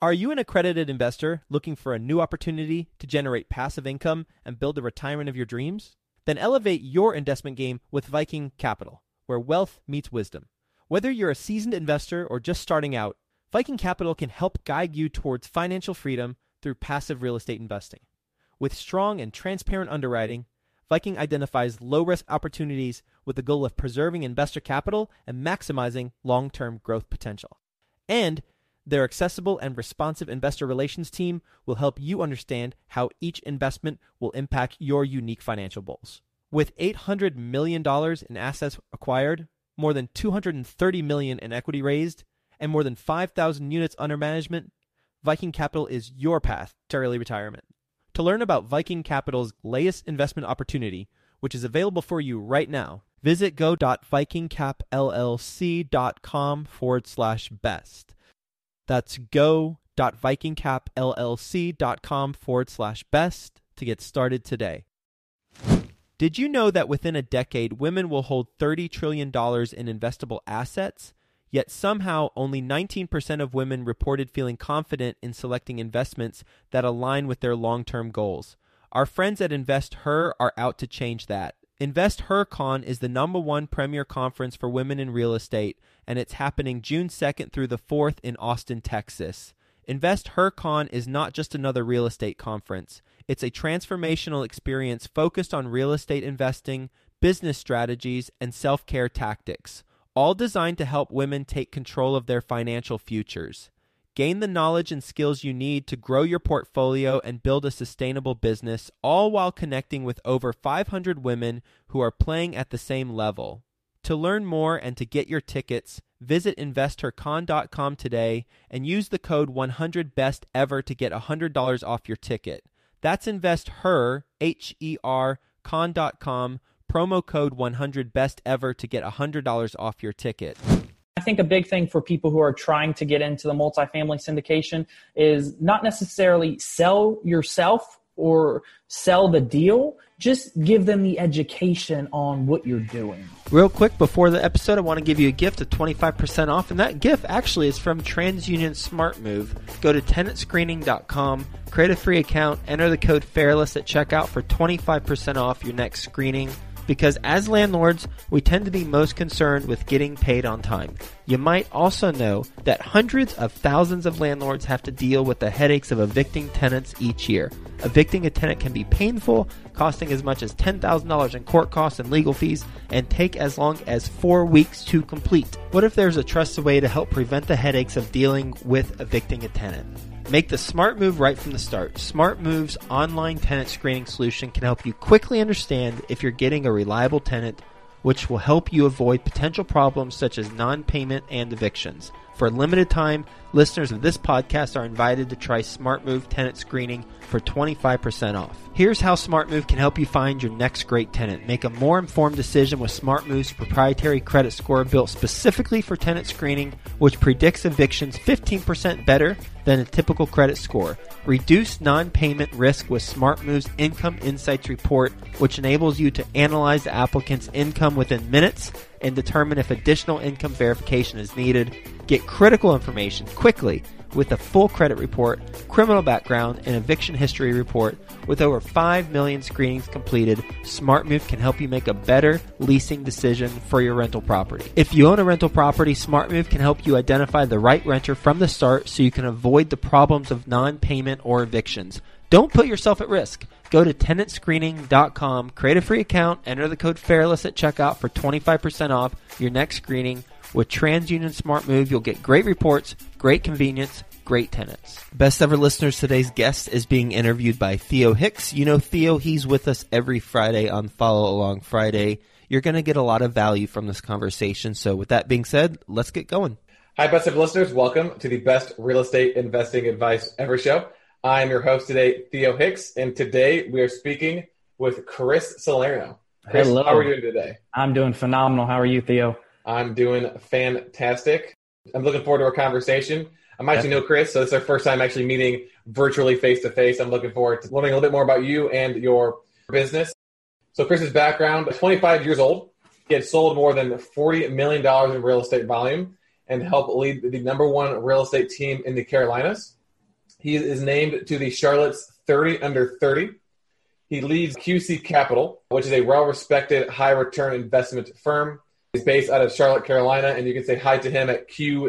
Are you an accredited investor looking for a new opportunity to generate passive income and build the retirement of your dreams? Then elevate your investment game with Viking Capital, where wealth meets wisdom. Whether you're a seasoned investor or just starting out, Viking Capital can help guide you towards financial freedom through passive real estate investing. With strong and transparent underwriting, Viking identifies low-risk opportunities with the goal of preserving investor capital and maximizing long-term growth potential. And their accessible and responsive investor relations team will help you understand how each investment will impact your unique financial goals. With $800 million in assets acquired, more than $230 million in equity raised, and more than 5,000 units under management, Viking Capital is your path to early retirement. To learn about Viking Capital's latest investment opportunity, which is available for you right now, visit go.vikingcapllc.com/best. That's go.vikingcapllc.com/best to get started today. Did you know that within a decade, women will hold $30 trillion in investable assets? Yet somehow only 19% of women reported feeling confident in selecting investments that align with their long-term goals. Our friends at InvestHer are out to change that. InvestHerCon is the #1 premier conference for women in real estate, and it's happening June 2nd through the 4th in Austin, Texas. InvestHerCon is not just another real estate conference. It's a transformational experience focused on real estate investing, business strategies, and self-care tactics, all designed to help women take control of their financial futures. Gain the knowledge and skills you need to grow your portfolio and build a sustainable business, all while connecting with over 500 women who are playing at the same level. To learn more and to get your tickets, visit InvestHerCon.com today and use the code 100BESTEVER to get $100 off your ticket. That's InvestHer, H-E-R, con.com, promo code 100BESTEVER to get $100 off your ticket. I think a big thing for people who are trying to get into the multifamily syndication is not necessarily sell yourself or sell the deal. Just give them the education on what you're doing. Real quick, before the episode, I want to give you a gift of 25% off, and that gift actually is from TransUnion SmartMove. Go to tenantscreening.com, create a free account, enter the code FAIRLESS at checkout for 25% off your next screening. Because as landlords, we tend to be most concerned with getting paid on time. You might also know that hundreds of thousands of landlords have to deal with the headaches of evicting tenants each year. Evicting a tenant can be painful, costing as much as $10,000 in court costs and legal fees, and take as long as 4 weeks to complete. What if there's a trusted way to help prevent the headaches of dealing with evicting a tenant? Make the smart move right from the start. SmartMove's online tenant screening solution can help you quickly understand if you're getting a reliable tenant, which will help you avoid potential problems such as non-payment and evictions. For a limited time, listeners of this podcast are invited to try SmartMove tenant screening for 25% off. Here's how SmartMove can help you find your next great tenant. Make a more informed decision with SmartMove's proprietary credit score built specifically for tenant screening, which predicts evictions 15% better than a typical credit score. Reduce non-payment risk with SmartMove's Income Insights report, which enables you to analyze the applicant's income within minutes and determine if additional income verification is needed. Get critical information quickly with a full credit report, criminal background, and eviction history report. With over 5 million screenings completed, SmartMove can help you make a better leasing decision for your rental property. If you own a rental property, SmartMove can help you identify the right renter from the start so you can avoid the problems of non-payment or evictions. Don't put yourself at risk. Go to tenantscreening.com, create a free account, enter the code FAIRLESS at checkout for 25% off your next screening. With TransUnion SmartMove, you'll get great reports, great convenience, great tenants. Best ever listeners, today's guest is being interviewed by Theo Hicks. You know Theo, he's with us every Friday on Follow Along Friday. You're going to get a lot of value from this conversation. So with that being said, let's get going. Hi, best ever listeners. Welcome to the best real estate investing advice ever show. I'm your host today, Theo Hicks, and today we are speaking with Chris Salerno. Chris, hello. How are you doing today? I'm doing phenomenal. How are you, Theo? I'm doing fantastic. I'm looking forward to our conversation. I'm actually know Chris, so this is our first time actually meeting virtually face-to-face. I'm looking forward to learning a little bit more about you and your business. So Chris's background, 25 years old. He had sold more than $40 million in real estate volume and helped lead the #1 real estate team in the Carolinas. He is named to the Charlotte's 30 under 30. He leads QC Capital, which is a well-respected high-return investment firm. He's based out of Charlotte, Carolina, and you can say hi to him at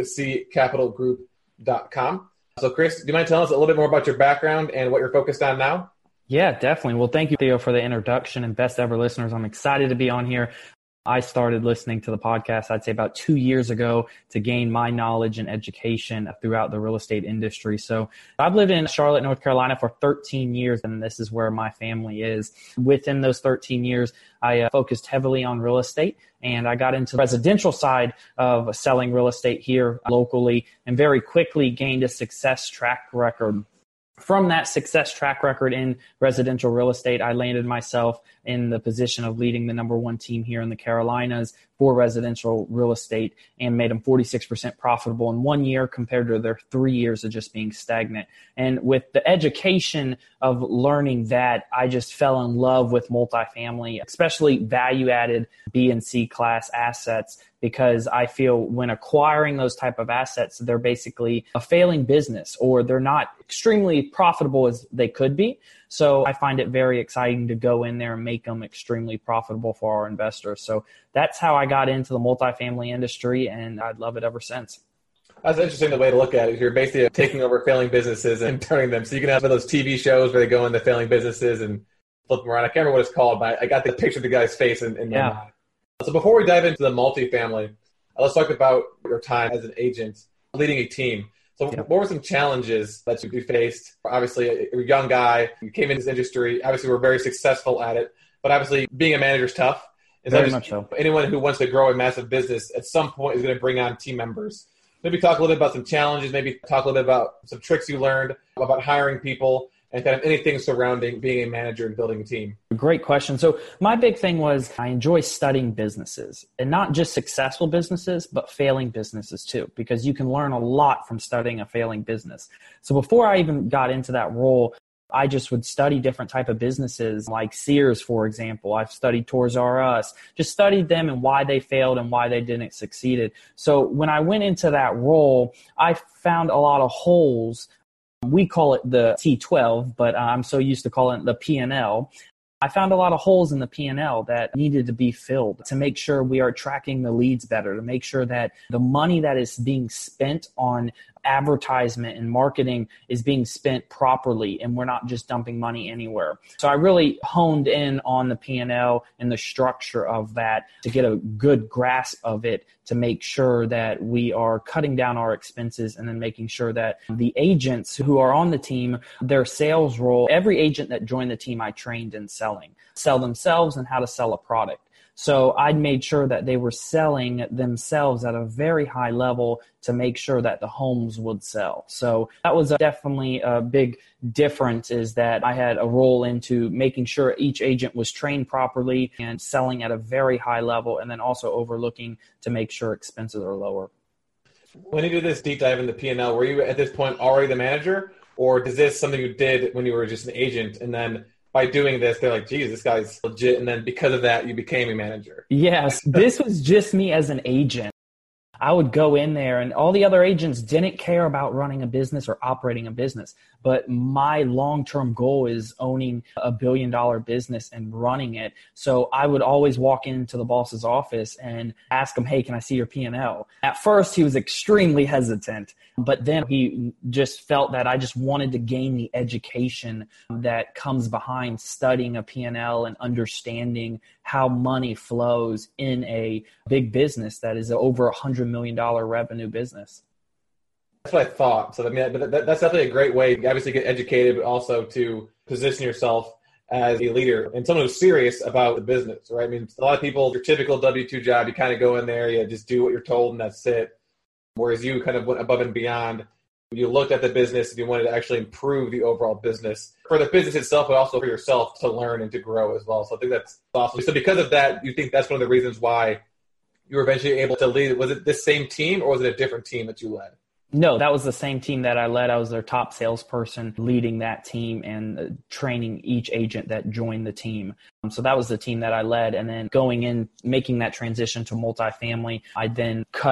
qccapitalgroup.com. So, Chris, do you mind telling us a little bit more about your background and what you're focused on now? Yeah, definitely. Well, thank you, Theo, for the introduction, and best ever listeners. I'm excited to be on here. I started listening to the podcast, I'd say about 2 years ago, to gain my knowledge and education throughout the real estate industry. So I've lived in Charlotte, North Carolina for 13 years, and this is where my family is. Within those 13 years, I focused heavily on real estate, and I got into the residential side of selling real estate here locally, and very quickly gained a success track record. From that success track record in residential real estate, I landed myself in the position of leading the #1 team here in the Carolinas for residential real estate, and made them 46% profitable in 1 year compared to their 3 years of just being stagnant. And with the education of learning that, I just fell in love with multifamily, especially value-added B and C class assets, because I feel when acquiring those type of assets, they're basically a failing business, or they're not extremely profitable as they could be. So I find it very exciting to go in there and make them extremely profitable for our investors. So that's how I got into the multifamily industry, and I'd love it ever since. That's interesting the way to look at it. You're basically taking over failing businesses and turning them. So you can have those TV shows where they go into failing businesses and flip them around. I can't remember what it's called, but I got the picture of the guy's face in my mind. So before we dive into the multifamily, let's talk about your time as an agent leading a team. So what were some challenges that you faced? Obviously, you're a young guy, you came into this industry, obviously we're very successful at it, but obviously being a manager is tough. Very much so. Anyone who wants to grow a massive business at some point is going to bring on team members. Maybe talk a little bit about some challenges, maybe talk a little bit about some tricks you learned about hiring people, and kind of anything surrounding being a manager and building a team. Great question. So my big thing was I enjoy studying businesses, and not just successful businesses, but failing businesses too, because you can learn a lot from studying a failing business. So before I even got into that role, I just would study different type of businesses like Sears, for example. I've studied Toys R Us, just studied them and why they failed and why they didn't succeed. So when I went into that role, I found a lot of holes. We call it the T12, but I'm so used to calling it the P&L. I found a lot of holes in the P&L that needed to be filled to make sure we are tracking the leads better, to make sure that the money that is being spent on advertisement and marketing is being spent properly, and we're not just dumping money anywhere. So I really honed in on the P&L and the structure of that to get a good grasp of it, to make sure that we are cutting down our expenses, and then making sure that the agents who are on the team, their sales role, every agent that joined the team I trained in selling, sell themselves and how to sell a product. So I made sure that they were selling themselves at a very high level to make sure that the homes would sell. So that was definitely a big difference, is that I had a role into making sure each agent was trained properly and selling at a very high level, and then also overlooking to make sure expenses are lower. When you did this deep dive into P&L, were you at this point already the manager, or is this something you did when you were just an agent, and then by doing this, they're like, geez, this guy's legit. And then because of that, you became a manager? Yes, this was just me as an agent. I would go in there, and all the other agents didn't care about running a business or operating a business. But my long-term goal is owning $1 billion business and running it. So I would always walk into the boss's office and ask him, hey, can I see your P&L? At first, he was extremely hesitant, but then he just felt that I just wanted to gain the education that comes behind studying a P&L and understanding how money flows in a big business that is over $100 million revenue business. That's what I thought. So I mean, that's definitely a great way to obviously get educated, but also to position yourself as a leader and someone who's serious about the business, right? I mean, a lot of people, your typical W-2 job, you kind of go in there, you just do what you're told and that's it. Whereas you kind of went above and beyond. You looked at the business and you wanted to actually improve the overall business for the business itself, but also for yourself to learn and to grow as well. So I think that's awesome. So because of that, you think that's one of the reasons why you were eventually able to lead. Was it this same team, or was it a different team that you led? No, that was the same team that I led. I was their top salesperson, leading that team and training each agent that joined the team. So that was the team that I led. And then going in, making that transition to multifamily, I then cut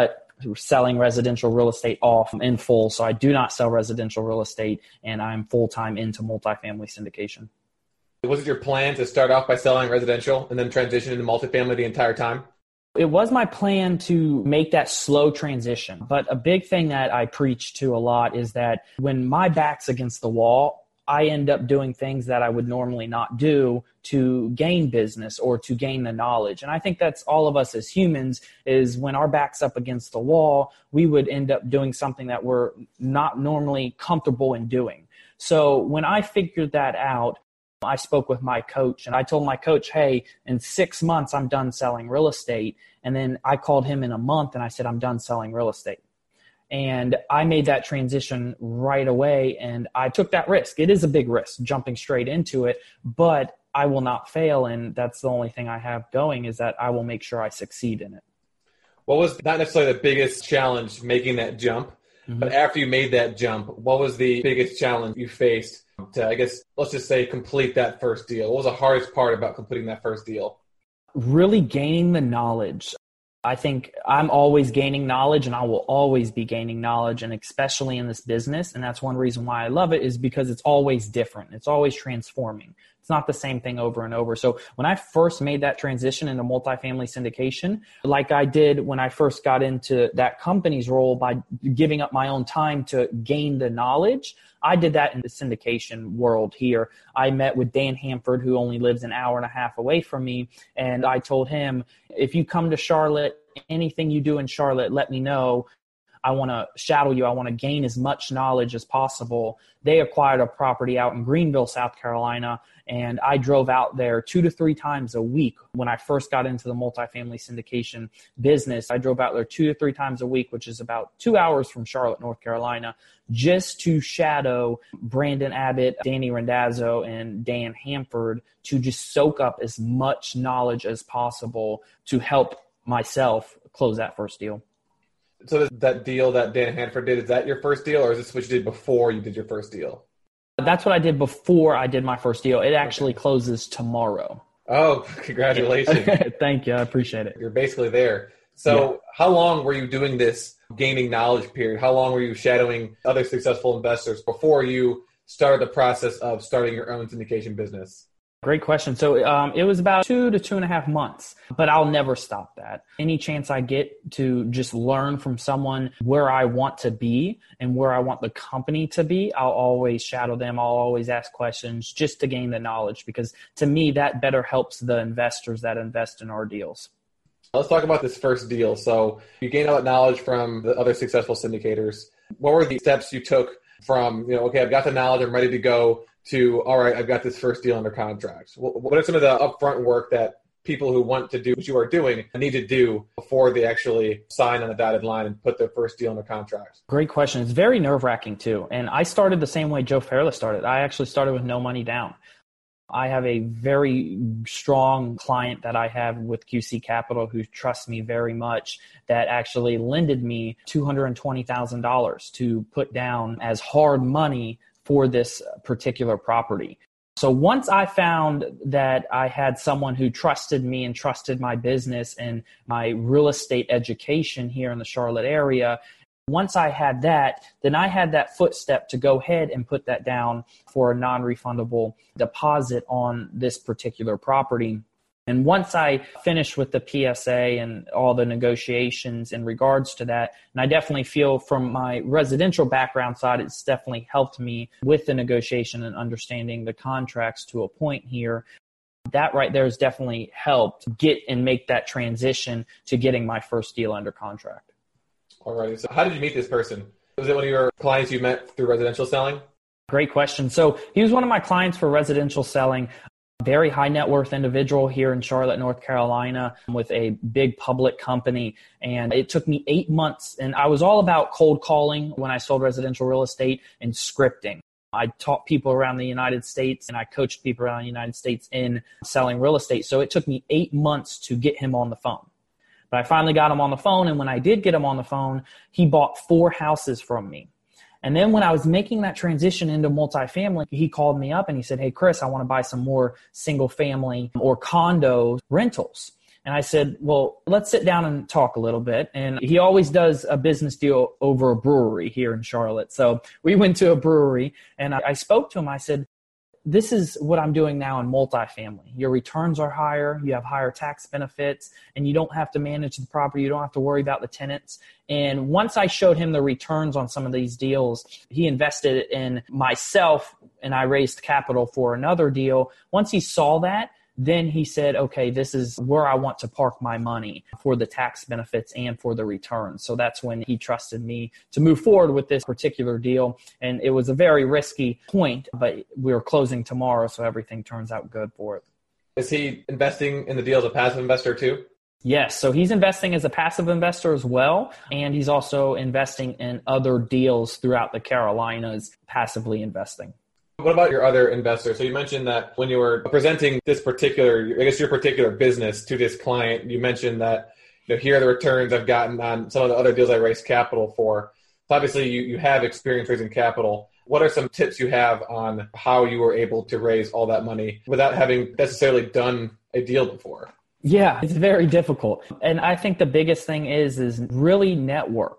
selling residential real estate off in full. So I do not sell residential real estate, and I'm full-time into multifamily syndication. Was it your plan to start off by selling residential and then transition into multifamily the entire time? It was my plan to make that slow transition. But a big thing that I preach to a lot is that when my back's against the wall, I end up doing things that I would normally not do to gain business or to gain the knowledge. And I think that's all of us as humans, is when our back's up against the wall, we would end up doing something that we're not normally comfortable in doing. So when I figured that out, I spoke with my coach and I told my coach, hey, in 6 months, I'm done selling real estate. And then I called him in a month and I said, I'm done selling real estate. And I made that transition right away, and I took that risk. It is a big risk jumping straight into it, but I will not fail. And that's the only thing I have going, is that I will make sure I succeed in it. What was not necessarily the biggest challenge making that jump, but after you made that jump, what was the biggest challenge you faced to, I guess, let's just say, complete that first deal? What was the hardest part about completing that first deal? Really gaining the knowledge. I think I'm always gaining knowledge, and I will always be gaining knowledge, and especially in this business. And that's one reason why I love it, is because it's always different. It's always transforming. It's not the same thing over and over. So when I first made that transition into multifamily syndication, like I did when I first got into that company's role by giving up my own time to gain the knowledge, I did that in the syndication world here. I met with Dan Hanford, who only lives an hour and a half away from me. And I told him, if you come to Charlotte, anything you do in Charlotte, let me know. I want to shadow you. I want to gain as much knowledge as possible. They acquired a property out in Greenville, South Carolina, and I drove out there 2 to 3 times a week. When I first got into the multifamily syndication business, I drove out there 2 to 3 times a week, which is about 2 hours from Charlotte, North Carolina, just to shadow Brandon Abbott, Danny Randazzo, and Dan Hanford, to just soak up as much knowledge as possible to help myself close that first deal. So that deal that Dan Hanford did, is that your first deal, or is this what you did before you did your first deal? That's what I did before I did my first deal. It actually closes tomorrow. Oh, congratulations. Thank you. I appreciate it. You're basically there. So How long were you doing this gaining knowledge period? How long were you shadowing other successful investors before you started the process of starting your own syndication business? Great question. So it was about 2 to 2.5 months, but I'll never stop that. Any chance I get to just learn from someone where I want to be and where I want the company to be, I'll always shadow them. I'll always ask questions just to gain the knowledge, because to me, that better helps the investors that invest in our deals. Let's talk about this first deal. So you gained all that knowledge from the other successful syndicators. What were the steps you took from, okay, I've got the knowledge, I'm ready to go, to, all right, I've got this first deal under contract? What are some of the upfront work that people who want to do what you are doing need to do before they actually sign on the dotted line and put their first deal under contract? Great question. It's very nerve-wracking too. And I started the same way Joe Fairless started. I actually started with no money down. I have a very strong client that I have with QC Capital who trusts me very much, that actually lended me $220,000 to put down as hard money for this particular property. So once I found that I had someone who trusted me and trusted my business and my real estate education here in the Charlotte area, once I had that, then I had that footstep to go ahead and put that down for a non-refundable deposit on this particular property. And once I finished with the PSA and all the negotiations in regards to that, and I definitely feel from my residential background side, it's definitely helped me with the negotiation and understanding the contracts to a point here. That right there has definitely helped get and make that transition to getting my first deal under contract. All right. So how did you meet this person? Was it one of your clients you met through residential selling? Great question. So he was one of my clients for residential selling. Very high net worth individual here in Charlotte, North Carolina, with a big public company. And it took me 8 months. And I was all about cold calling when I sold residential real estate and scripting. I taught people around the United States and I coached people around the United States in selling real estate. So it took me 8 months to get him on the phone. But I finally got him on the phone. And when I did get him on the phone, he bought 4 houses from me. And then when I was making that transition into multifamily, he called me up and he said, hey, Chris, I want to buy some more single family or condo rentals. And I said, well, let's sit down and talk a little bit. And he always does a business deal over a brewery here in Charlotte. So we went to a brewery and I spoke to him. I said, this is what I'm doing now in multifamily. Your returns are higher, you have higher tax benefits, and you don't have to manage the property. You don't have to worry about the tenants. And once I showed him the returns on some of these deals, he invested in myself and I raised capital for another deal. Once he saw that, then he said, okay, this is where I want to park my money for the tax benefits and for the returns. So that's when he trusted me to move forward with this particular deal. And it was a very risky point, but we're closing tomorrow, so everything turns out good for it. Is he investing in the deal as a passive investor too? Yes. So he's investing as a passive investor as well. And he's also investing in other deals throughout the Carolinas, passively investing. What about your other investors? So you mentioned that when you were presenting this particular, I guess your particular business to this client, you mentioned that here are the returns I've gotten on some of the other deals I raised capital for. So obviously you have experience raising capital. What are some tips you have on how you were able to raise all that money without having necessarily done a deal before? Yeah, it's very difficult. And I think the biggest thing is really network.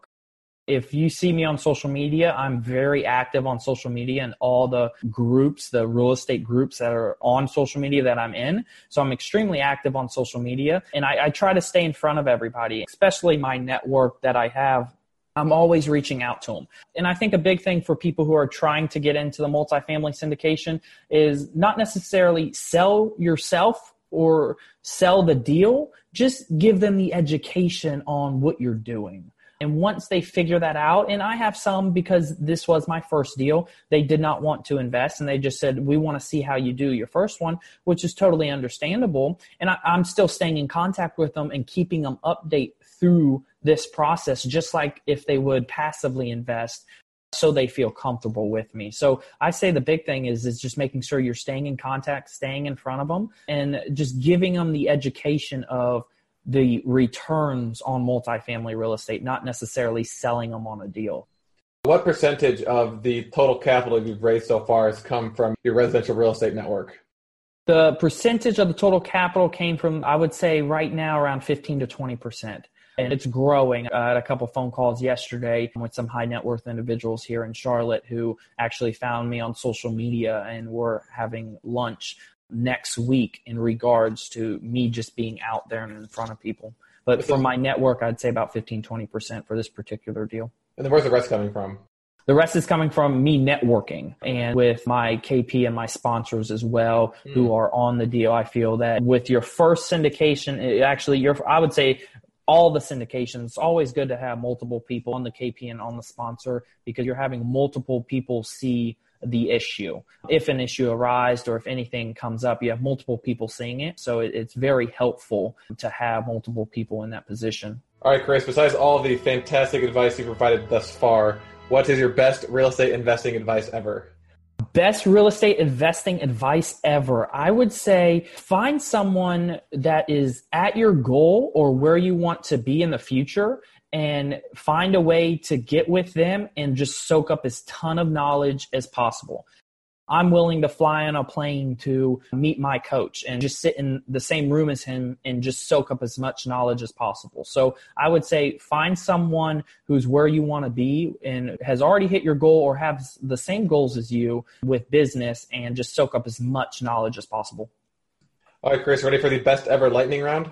If you see me on social media, I'm very active on social media and all the groups, the real estate groups that are on social media that I'm in. So I'm extremely active on social media and I try to stay in front of everybody, especially my network that I have. I'm always reaching out to them. And I think a big thing for people who are trying to get into the multifamily syndication is not necessarily sell yourself or sell the deal, just give them the education on what you're doing. And once they figure that out, and I have some because this was my first deal, they did not want to invest and they just said, we want to see how you do your first one, which is totally understandable. And I'm still staying in contact with them and keeping them update through this process, just like if they would passively invest so they feel comfortable with me. So I say the big thing is just making sure you're staying in contact, staying in front of them, and just giving them the education of the returns on multifamily real estate, not necessarily selling them on a deal. What percentage of the total capital you've raised so far has come from your residential real estate network? The percentage of the total capital came from, I would say right now, around 15 to 20%. And it's growing. I had a couple phone calls yesterday with some high net worth individuals here in Charlotte who actually found me on social media and were having lunch next week in regards to me just being out there and in front of people. But for my network, I'd say about 15, 20% for this particular deal. And then where's the rest coming from? The rest is coming from me networking and with my KP and my sponsors as well who are on the deal. I feel that with your first syndication, I would say all the syndications, it's always good to have multiple people on the KP and on the sponsor because you're having multiple people see the issue. If an issue arises or if anything comes up, you have multiple people seeing it. So it's very helpful to have multiple people in that position. All right, Chris, besides all of the fantastic advice you've provided thus far, what is your best real estate investing advice ever? Best real estate investing advice ever. I would say find someone that is at your goal or where you want to be in the future and find a way to get with them and just soak up as ton of knowledge as possible. I'm willing to fly on a plane to meet my coach and just sit in the same room as him and just soak up as much knowledge as possible. So I would say find someone who's where you want to be and has already hit your goal or has the same goals as you with business and just soak up as much knowledge as possible. All right, Chris, ready for the best ever lightning round?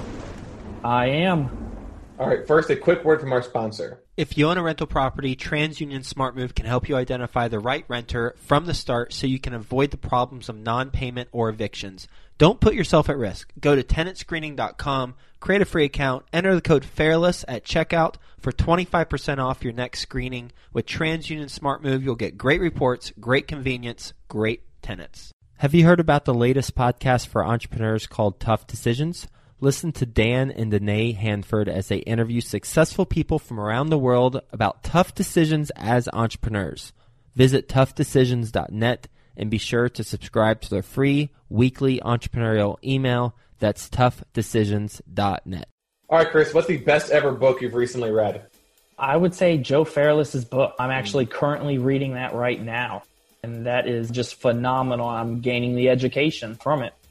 I am. All right, first, a quick word from our sponsor. If you own a rental property, TransUnion SmartMove can help you identify the right renter from the start so you can avoid the problems of non-payment or evictions. Don't put yourself at risk. Go to tenantscreening.com, create a free account, enter the code FAIRLESS at checkout for 25% off your next screening. With TransUnion SmartMove, you'll get great reports, great convenience, great tenants. Have you heard about the latest podcast for entrepreneurs called Tough Decisions? Listen to Dan and Danae Hanford as they interview successful people from around the world about tough decisions as entrepreneurs. Visit toughdecisions.net and be sure to subscribe to their free weekly entrepreneurial email. That's toughdecisions.net. All right, Chris, what's the best ever book you've recently read? I would say Joe Fairless's book. I'm actually currently reading that right now, and that is just phenomenal. I'm gaining the education from it.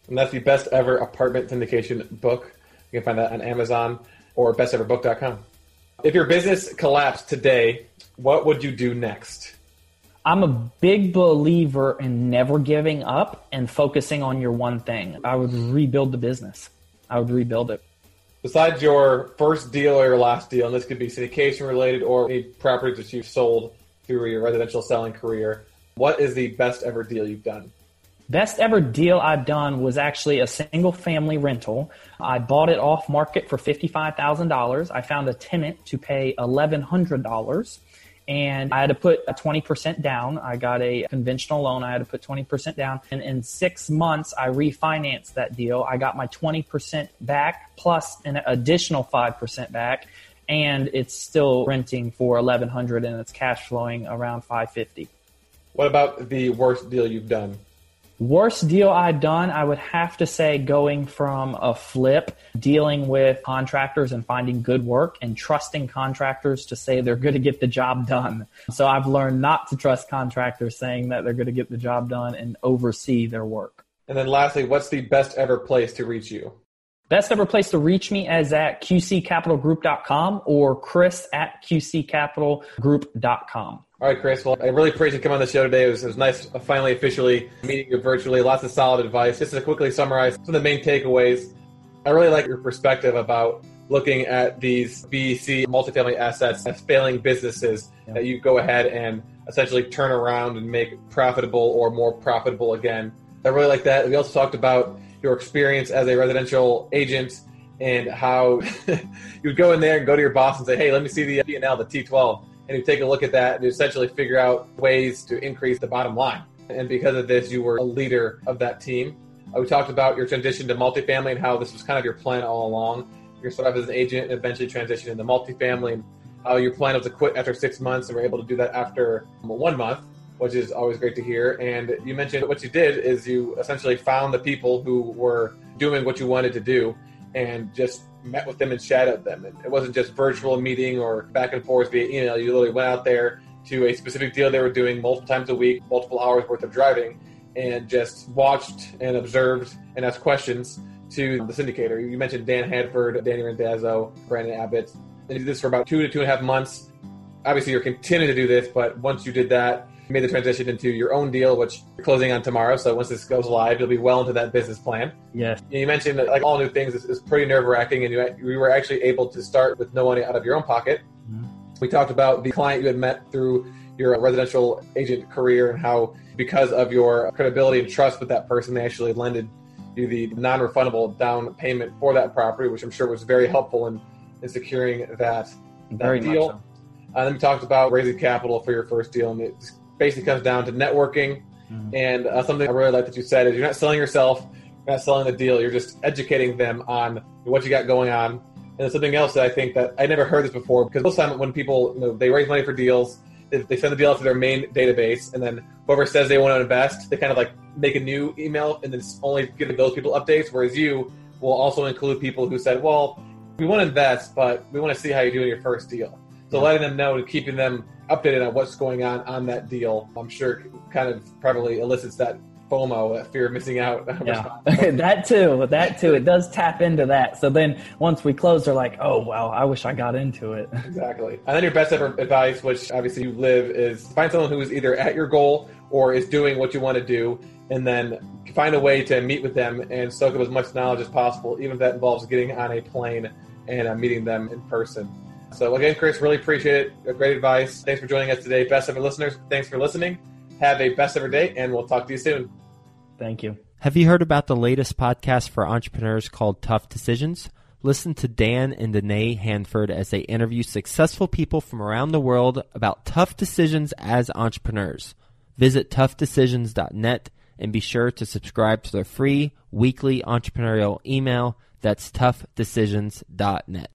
And that's the Best Ever Apartment Syndication book. You can find that on Amazon or besteverbook.com. If your business collapsed today, what would you do next? I'm a big believer in never giving up and focusing on your one thing. I would rebuild the business. I would rebuild it. Besides your first deal or your last deal, and this could be syndication related or any properties that you've sold through your residential selling career, what is the best ever deal you've done? Best ever deal I've done was actually a single family rental. I bought it off market for $55,000. I found a tenant to pay $1,100. And I had to put a 20% down. I got a conventional loan. I had to put 20% down. And in 6 months, I refinanced that deal. I got my 20% back plus an additional 5% back. And it's still renting for $1,100 and it's cash flowing around $550. What about the worst deal you've done? Worst deal I've done, I would have to say going from a flip, dealing with contractors and finding good work and trusting contractors to say they're going to get the job done. So I've learned not to trust contractors saying that they're going to get the job done and oversee their work. And then lastly, what's the best ever place to reach you? Best ever place to reach me is at qccapitalgroup.com or chris@qccapitalgroup.com. All right, Chris. Well, I really appreciate you coming on the show today. It was nice finally officially meeting you virtually. Lots of solid advice. Just to quickly summarize some of the main takeaways, I really like your perspective about looking at these BC multifamily assets as failing businesses that you go ahead and essentially turn around and make profitable or more profitable again. I really like that. We also talked about your experience as a residential agent and how you would go in there and go to your boss and say, hey, let me see the P&L, the T12. And you take a look at that and essentially figure out ways to increase the bottom line. And because of this, you were a leader of that team. We talked about your transition to multifamily and how this was kind of your plan all along. You started off as an agent and eventually transitioned into multifamily, and how your plan was to quit after 6 months and were able to do that after 1 month, which is always great to hear. And you mentioned what you did is you essentially found the people who were doing what you wanted to do and just met with them and shadowed them. And it wasn't just virtual meeting or back and forth via email. You literally went out there to a specific deal they were doing multiple times a week, multiple hours worth of driving, and just watched and observed and asked questions to the syndicator. You mentioned Dan Hadford, Danny Randazzo, Brandon Abbott. And you did this for about 2 to 2.5 months. Obviously, you're continuing to do this, but once you did that, you made the transition into your own deal, which you're closing on tomorrow. So once this goes live, you'll be well into that business plan. Yes. You mentioned that like all new things is pretty nerve-wracking, and you were actually able to start with no money out of your own pocket. Mm-hmm. We talked about the client you had met through your residential agent career and how because of your credibility and trust with that person, they actually lended you the non-refundable down payment for that property, which I'm sure was very helpful in securing that deal. And then we talked about raising capital for your first deal, and it basically comes down to networking. Mm-hmm. And something I really like that you said is you're not selling yourself, you're not selling the deal, you're just educating them on what you got going on. And something else that I think that I never heard this before, because most of the time when people they raise money for deals, they send the deal out to their main database, and then whoever says they want to invest, they kind of like make a new email and then only give those people updates, whereas you will also include people who said, well, we want to invest, but we want to see how you do in your first deal. So letting them know and keeping them updated on what's going on that deal, I'm sure kind of probably elicits that FOMO, that fear of missing out. Yeah, that too. It does tap into that. So then once we close, they're like, oh, wow, I wish I got into it. Exactly. And then your best ever advice, which obviously you live, is find someone who is either at your goal or is doing what you want to do, and then find a way to meet with them and soak up as much knowledge as possible, even if that involves getting on a plane and meeting them in person. So again, Chris, really appreciate it. Great advice. Thanks for joining us today. Best ever listeners, thanks for listening. Have a best ever day, and we'll talk to you soon. Thank you. Have you heard about the latest podcast for entrepreneurs called Tough Decisions? Listen to Dan and Danae Hanford as they interview successful people from around the world about tough decisions as entrepreneurs. Visit toughdecisions.net and be sure to subscribe to their free weekly entrepreneurial email. That's toughdecisions.net.